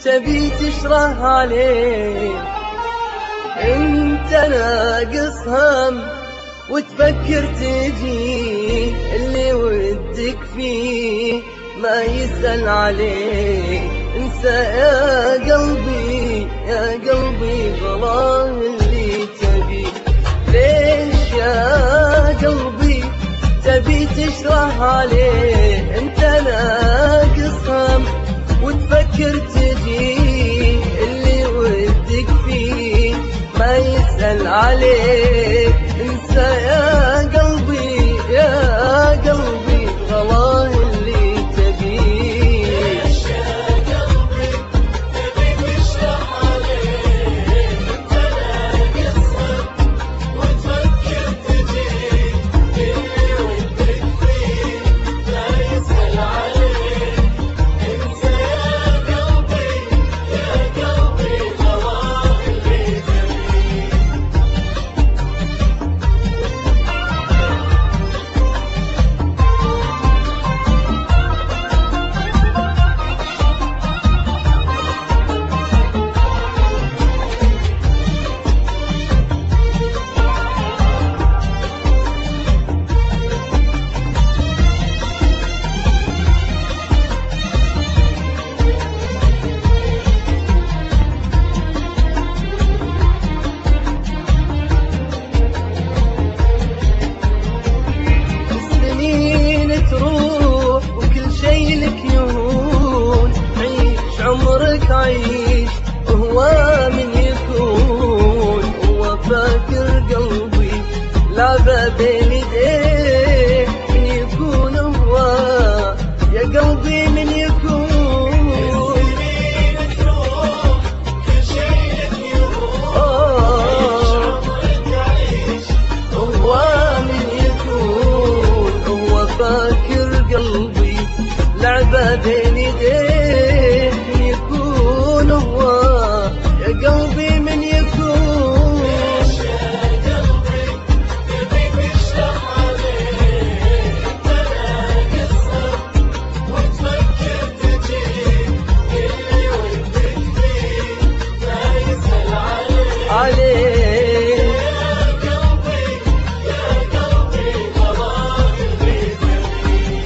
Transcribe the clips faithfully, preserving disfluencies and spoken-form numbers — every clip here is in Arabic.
تبي تشره عليه. انت ناقص هم وتفكر تجي اللي ودك فيه ما يسأل عليه. انسى يا قلبي يا قلبي غلاه اللي تبي. ليش يا قلبي تبي تشره عليه؟ انت ناقص هم وتفكر تجي اللي ودك فيه ما يسأل عليه. انسى يا قلبي يا قلبي غلاه اللي تبي. ليش يا قلبي تبي تشرح عليه؟ انت ناقص هم وتفكر تجي اللي ودك فيه ما يسأل عليه. انسى يا قلبي يا قلبي غلاه اللي تبي. السنين تروح وكل شي لك يهون. عيش عمرك عيش وهو من يكون. هو فاكر قلبي لعبة بين ايديه من يكون. هو يا قلبي من يكون. السنين تروح كل شي لك يهون. عيش عمرك عيش هو من يكون. هو فاكر قلبي لعبة بين ايديه من يكون. هو يا قلبي من يكون. ليش يا قلبي تبي تشرح عليه؟ انت ناقص هم وتفكر تجي اللي ودك فيه ما يسأل عليه. عليه يا قلبي يا قلبي غلاه اللي تبي.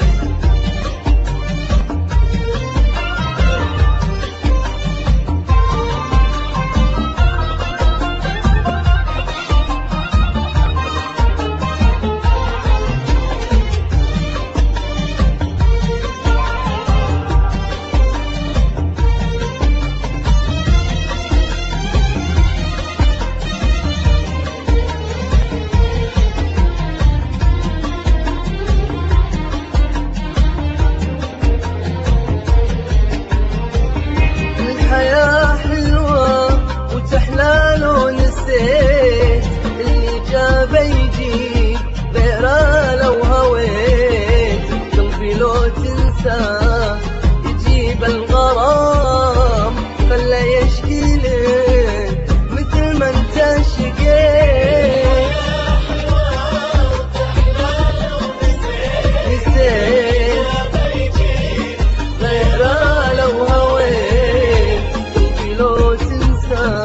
الحياة حلوة وتحلى لو نسيت اللي جابه يجي غيره لو هويت. قلبي لو تنساه يجيب الغرام خلى يشكي لك مثل ما انت شقيت. نسيت غيره لو هويت. قلبي لو تنساه